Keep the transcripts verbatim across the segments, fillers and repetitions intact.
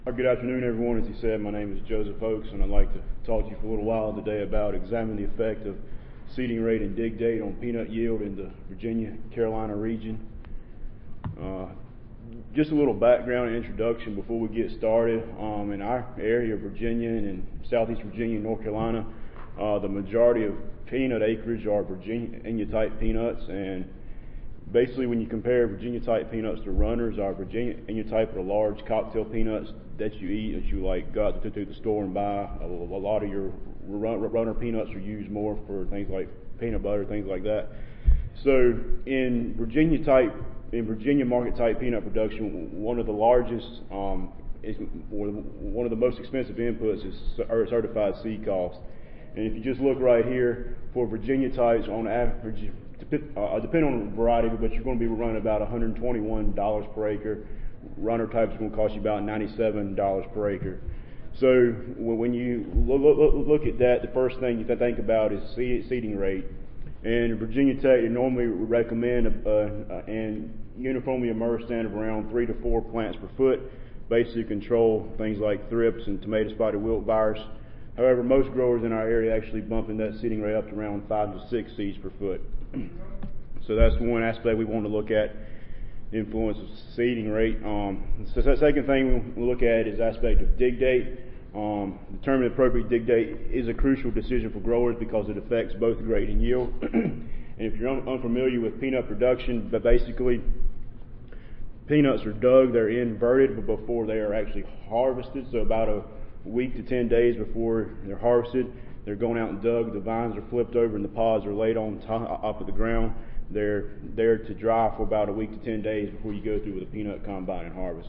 Good afternoon, everyone. As he said, my name is Joseph Oakes, and I'd like to talk to you for a little while today about examining the effect of seeding rate and dig date on peanut yield in the Virginia-Carolina region. Uh, just a little background and introduction before we get started. Um, in our area, Virginia and in southeast Virginia and North Carolina, uh, the majority of peanut acreage are Virginia-type peanuts, and basically, when you compare Virginia-type peanuts to runners, our Virginia-type are the large cocktail peanuts that you eat, that you like go out to, to the store and buy. A, a lot of your runner peanuts are used more for things like peanut butter, things like that. So, in Virginia-type, in Virginia market-type peanut production, one of the largest, um, is, or one of the most expensive inputs is certified seed cost. And if you just look right here, for Virginia-types, on average, Uh, depending on the variety, but you're going to be running about one hundred twenty-one dollars per acre. Runner types are going to cost you about ninety-seven dollars per acre. So when you look at that, the first thing you think about is seeding rate. And Virginia Tech, they normally recommend a, an uniformly emerged stand of around three to four plants per foot, basically control things like thrips and tomato spotted wilt virus. However, most growers in our area actually bumping that seeding rate up to around five to six seeds per foot. So that's one aspect we want to look at, the influence of seeding rate. Um, so the second thing we look at is the aspect of dig date. Um, determining the appropriate dig date is a crucial decision for growers because it affects both grade and yield. And if you're un- unfamiliar with peanut production, but basically peanuts are dug, they're inverted before they are actually harvested. So about a week to ten days before they're harvested, they're going out and dug, the vines are flipped over and the pods are laid on top of the ground. They're there to dry for about a week to ten days before you go through with a peanut combine and harvest.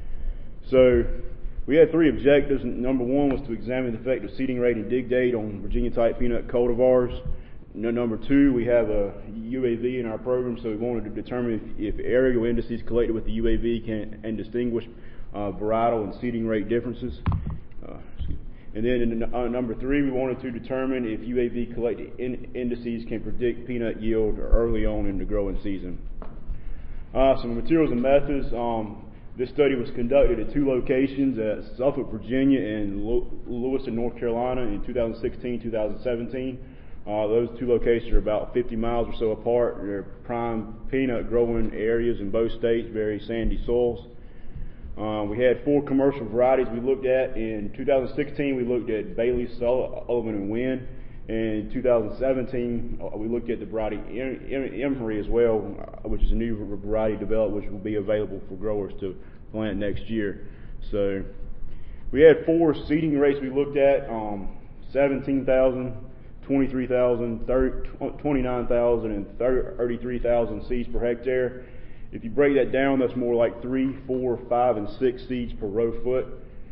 So we had three objectives. Number one was to examine the effect of seeding rate and dig date on Virginia-type peanut cultivars. Number two, we have a U A V in our program, so we wanted to determine if, if aerial indices collected with the U A V can and distinguish uh, varietal and seeding rate differences. Uh, And then in uh, number three, we wanted to determine if U A V collected in- indices can predict peanut yield early on in the growing season. Uh, some materials and methods. Um, this study was conducted at two locations, at Suffolk, Virginia and Lew- Lewiston, North Carolina in two thousand sixteen, two thousand seventeen. Uh, those two locations are about fifty miles or so apart. They're prime peanut growing areas in both states, very sandy soils. Um, we had four commercial varieties we looked at. In two thousand sixteen, we looked at Bailey, Sullivan, and Wynn. And in two thousand seventeen, uh, we looked at the variety Emory as well, uh, which is a new variety developed, which will be available for growers to plant next year. So we had four seeding rates we looked at, um, seventeen thousand, twenty-three thousand, twenty-nine thousand, and thirty-three thousand seeds per hectare. If you break that down, that's more like three, four, five, and six seeds per row foot.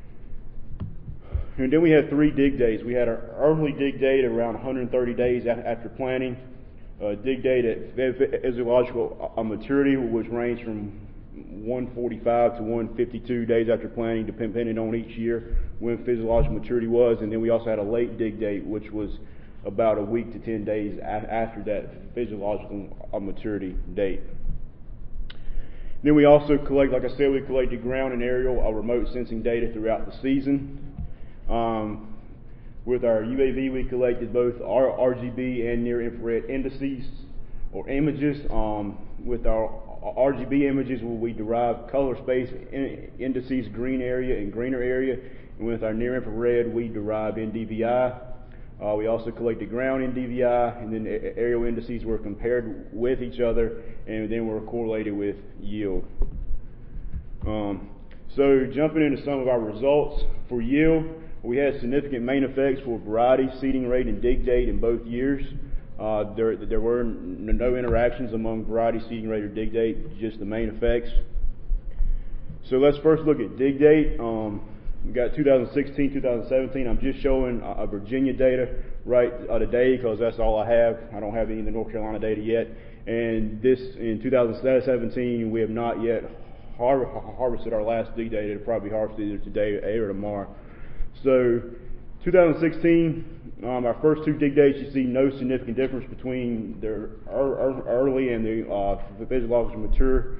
And then we had three dig dates. We had our early dig date around one hundred thirty days after planting. Uh, dig date at physiological maturity, which ranged from one forty-five to one fifty-two days after planting, depending on each year when physiological maturity was. And then we also had a late dig date, which was about a week to ten days after that physiological maturity date. Then we also collect, like I said, we collected ground and aerial uh, remote sensing data throughout the season. Um, with our U A V, we collected both our R G B and near-infrared indices or images. Um, with our R G B images, we derive color space in, indices, green area and greener area. And with our near-infrared, we derive N D V I. Uh, we also collected ground N D V I, and then aerial indices were compared with each other, and then were correlated with yield. Um, so jumping into some of our results for yield, we had significant main effects for variety, seeding rate, and dig date in both years. Uh, there, there were no interactions among variety, seeding rate, or dig date, just the main effects. So let's first look at dig date. Um, We got two thousand sixteen, two thousand seventeen. I'm just showing uh, Virginia data right uh, today because that's all I have. I don't have any of the North Carolina data yet. And this, in two thousand seventeen, we have not yet har- harvested our last dig data. It'll probably be harvested either today or tomorrow. So two thousand sixteen, um, our first two dig dates, you see no significant difference between the early and the uh, physiologically mature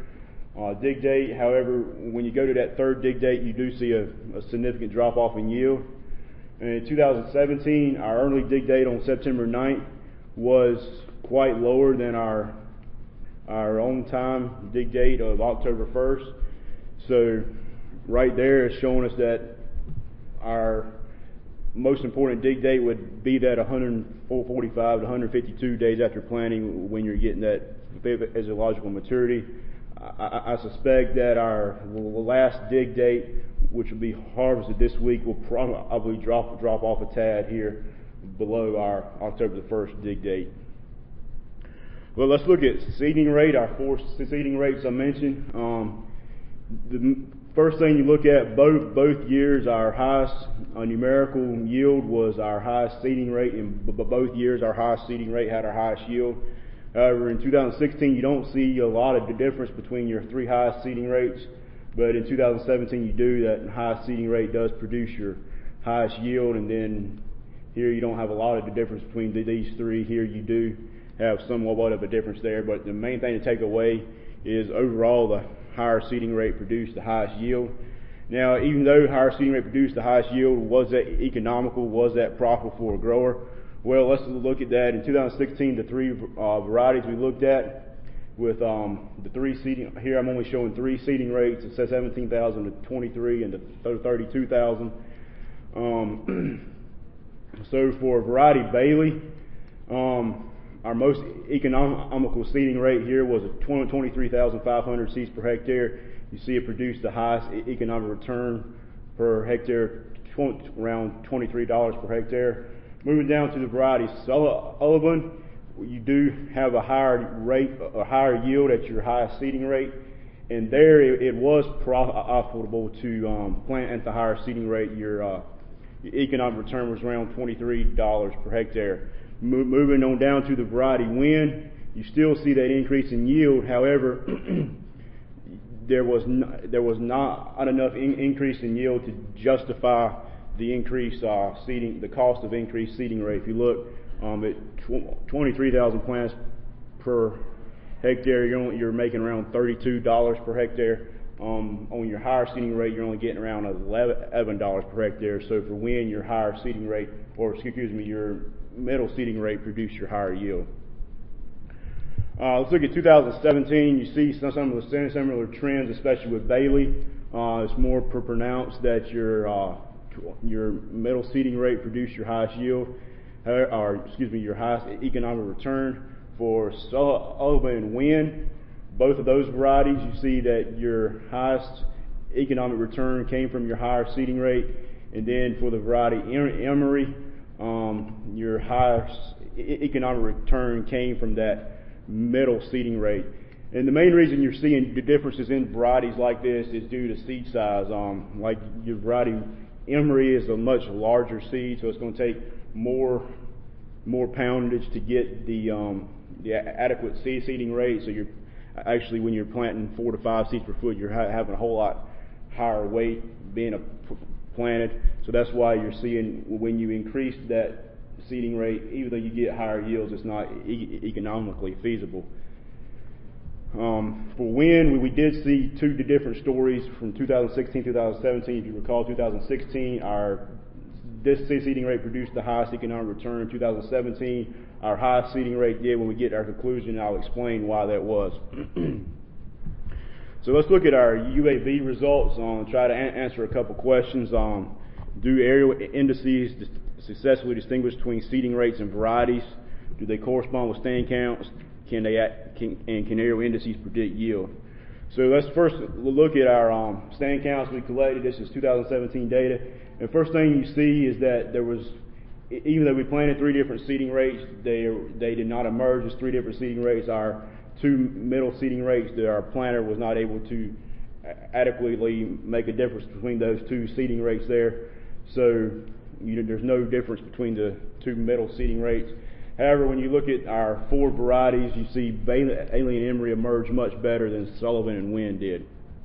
uh, dig date. However, when you go to that third dig date, you do see a, a significant drop off in yield. And in two thousand seventeen, our early dig date on September ninth was quite lower than our our on time dig date of October first. So right there is showing us that our most important dig date would be that one forty-five to one fifty-two days after planting, when you're getting that physiological maturity. I, I suspect that our last dig date, which will be harvested this week, will probably drop drop off a tad here below our October the first dig date. Well, let's look at seeding rate, our four seeding rates I mentioned. Um, the first thing you look at, both both years, our highest uh, numerical yield was our highest seeding rate. In b- both years, our highest seeding rate had our highest yield. However, in two thousand sixteen, you don't see a lot of the difference between your three highest seeding rates, but in two thousand seventeen, you do. That highest seeding rate does produce your highest yield, and then here you don't have a lot of the difference between these three. Here you do have somewhat of a difference there, but the main thing to take away is overall the higher seeding rate produced the highest yield. Now, even though higher seeding rate produced the highest yield, was that economical? Was that profitable for a grower? Well, let's look at that. In two thousand sixteen, the three uh, varieties we looked at with um, the three seeding, here I'm only showing three seeding rates. It says seventeen thousand to twenty-three and to thirty-two thousand. Um, so for variety Bailey, um, our most economical seeding rate here was twenty-three thousand five hundred seeds per hectare. You see it produced the highest economic return per hectare, around twenty-three dollars per hectare. Moving down to the variety Sullivan, you do have a higher rate, a higher yield at your highest seeding rate, and there it, it was profitable to um, plant at the higher seeding rate. Your, uh, your economic return was around twenty-three dollars per hectare. Mo- moving on down to the variety Win, you still see that increase in yield. However, there was not, there was not enough in- increase in yield to justify the increase uh, seeding, the cost of increased seeding rate. If you look um, at tw- twenty-three thousand plants per hectare, you're only, you're making around thirty-two dollars per hectare. Um, on your higher seeding rate, you're only getting around eleven dollars per hectare. So for Win, your higher seeding rate, or excuse me, your middle seeding rate produced your higher yield. Uh, let's look at two thousand seventeen. You see some, some of the similar trends, especially with Bailey. Uh, it's more pronounced that your uh, your middle seeding rate produced your highest yield, or, or excuse me, your highest economic return. For Sullivan and Win, both of those varieties, you see that your highest economic return came from your higher seeding rate, and then for the variety Emory, um, your highest economic return came from that middle seeding rate. And the main reason you're seeing the differences in varieties like this is due to seed size. Um, like your variety Emory is a much larger seed, so it's going to take more more poundage to get the um, the adequate seed seeding rate. So you're actually, when you're planting four to five seeds per foot, you're ha- having a whole lot higher weight being a p- planted. So that's why you're seeing, when you increase that seeding rate, even though you get higher yields, it's not e- economically feasible. Um, for Win, we, we did see two different stories from two thousand sixteen, two thousand seventeen. If you recall, two thousand sixteen, our this seeding rate produced the highest economic return. In two thousand seventeen, our highest seeding rate did. When we get our conclusion, I'll explain why that was. So let's look at our U A V results and um, try to a- answer a couple questions. Um, do aerial indices dis- successfully distinguish between seeding rates and varieties? Do they correspond with stand counts? Can they act, can, and can aerial indices predict yield? So let's first look at our um, stand counts we collected. This is two thousand seventeen data. And first thing you see is that there was, even though we planted three different seeding rates, they they did not emerge as three different seeding rates. Our two middle seeding rates, that our planter was not able to adequately make a difference between those two seeding rates there. So you know, there's no difference between the two middle seeding rates. However, when you look at our four varieties, you see Bailey and Emory emerge much better than Sullivan and Win did.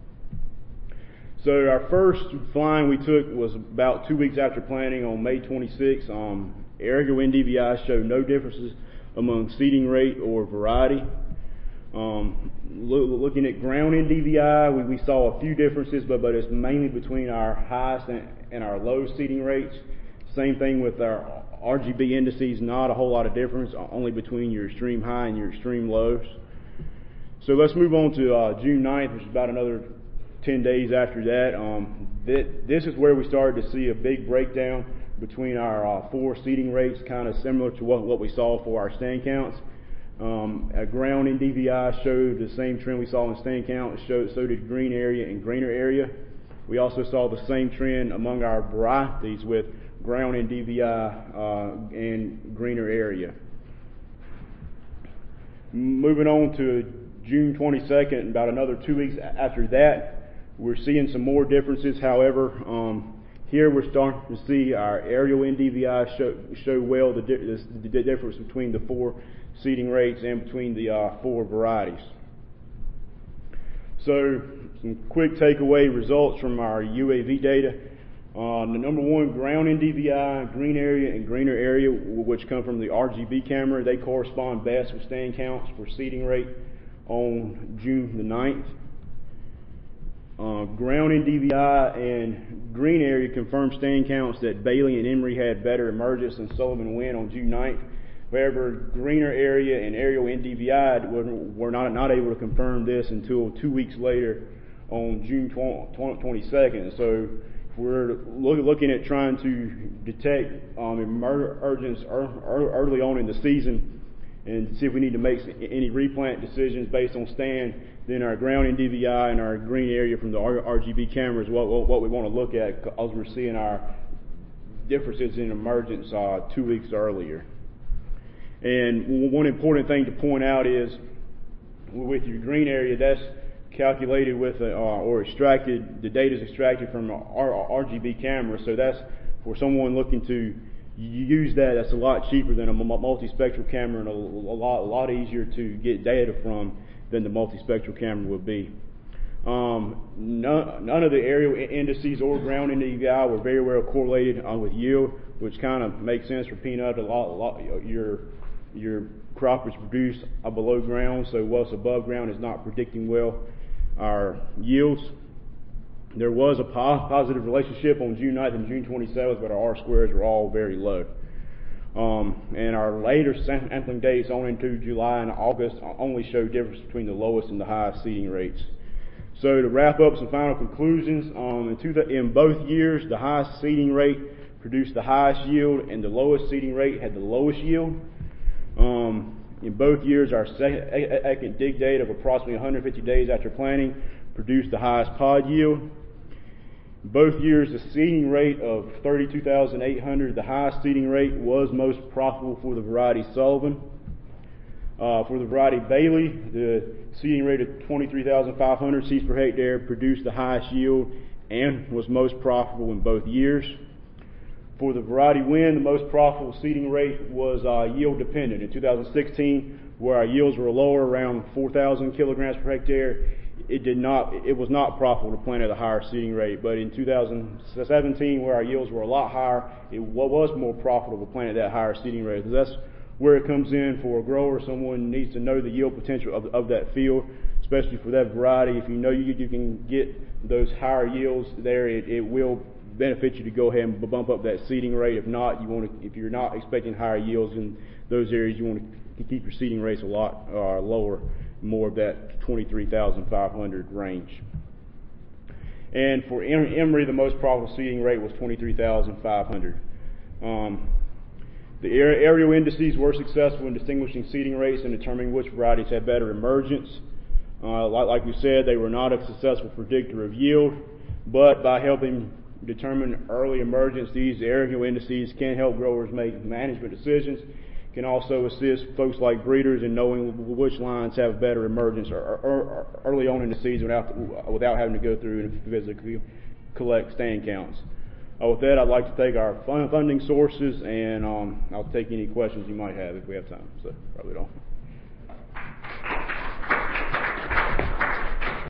So our first flying we took was about two weeks after planting on May twenty-sixth. Um, Ergo N D V I showed no differences among seeding rate or variety. Um, lo- looking at ground N D V I, we, we saw a few differences, but, but it's mainly between our highest and, and our low seeding rates. Same thing with our R G B indices, not a whole lot of difference, only between your extreme high and your extreme lows. So let's move on to uh, June ninth, which is about another ten days after that. Um, th- this is where we started to see a big breakdown between our uh, four seeding rates, kind of similar to what, what we saw for our stand counts. Um, a ground N D V I showed the same trend we saw in stand count. It showed, so did green area and greener area. We also saw the same trend among our varieties with ground N D V I uh, and greener area. Moving on to June twenty-second, about another two weeks after that, we're seeing some more differences. However, um, here we're starting to see our aerial N D V I show, show well the, di- the difference between the four seeding rates and between the uh, four varieties. So, some quick takeaway results from our U A V data. Uh, the number one, ground N D V I, green area and greener area, which come from the R G B camera, they correspond best with stand counts for seeding rate on June the ninth. Uh, ground N D V I and green area confirmed stand counts that Bailey and Emory had better emergence than Sullivan Winn on June ninth. However, greener area and aerial N D V I were, were not, not able to confirm this until two weeks later on June twenty-second. So if we're look, looking at trying to detect um, emergence early on in the season and see if we need to make any replant decisions based on stand, then our ground N D V I and our green area from the R G B cameras, what, what we want to look at, because we're seeing our differences in emergence uh, two weeks earlier. And one important thing to point out is with your green area, that's calculated with a, uh, or extracted, the data is extracted from an R G B camera, so that's for someone looking to use that, that's a lot cheaper than a multispectral camera and a, a lot, a lot easier to get data from than the multispectral camera would be. Um, none, none of the aerial indices or ground N D V I were very well correlated uh, with yield, which kind of makes sense for peanut. A lot, a lot, your your crop is produced uh, below ground, so what's above ground is not predicting well our yields. There was a po- positive relationship on June ninth and June twenty-seventh, but our R squares were all very low. Um, and our later sampling dates on into July and August only show difference between the lowest and the highest seeding rates. So to wrap up some final conclusions, um, in, two th- in both years, the highest seeding rate produced the highest yield, and the lowest seeding rate had the lowest yield. Um, in both years, our second dig date of approximately one hundred fifty days after planting produced the highest pod yield. In both years, the seeding rate of thirty-two thousand eight hundred, the highest seeding rate, was most profitable for the variety Sullivan. Uh, for the variety Bailey, the seeding rate of twenty-three thousand five hundred seeds per hectare produced the highest yield and was most profitable in both years. For the variety Winn, the most profitable seeding rate was uh, yield dependent. In two thousand sixteen, where our yields were lower, around four thousand kilograms per hectare, it did not, it was not profitable to plant at a higher seeding rate. But in two thousand seventeen, where our yields were a lot higher, it was more profitable to plant at that higher seeding rate. So that's where it comes in for a grower. Someone needs to know the yield potential of, of that field, especially for that variety. If you know you, you can get those higher yields there, it, it will benefit you to go ahead and bump up that seeding rate. If not, you want to, if you're not expecting higher yields in those areas, you want to keep your seeding rates a lot uh, lower, more of that twenty-three thousand five hundred range. And for Emory, the most profitable seeding rate was twenty-three thousand five hundred. Um, the aerial indices were successful in distinguishing seeding rates and determining which varieties had better emergence. Uh, like, like we said, they were not a successful predictor of yield, but by helping determine early emergence, these aerial indices can help growers make management decisions, can also assist folks like breeders in knowing which lines have better emergence or, or, or early on in the season without, without having to go through and physically collect stand counts. Uh, with that, I'd like to take our funding sources, and um, I'll take any questions you might have if we have time. So probably don't.